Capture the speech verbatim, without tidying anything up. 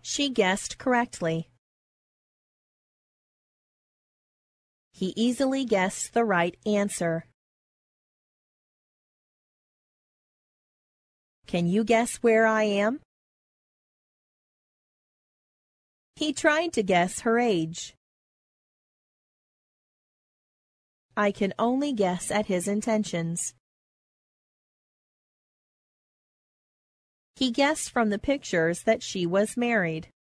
She guessed correctly. He easily guessed the right answer. Can you guess where I am? He tried to guess her age. I can only guess at his intentions. He guessed from the pictures that she was married.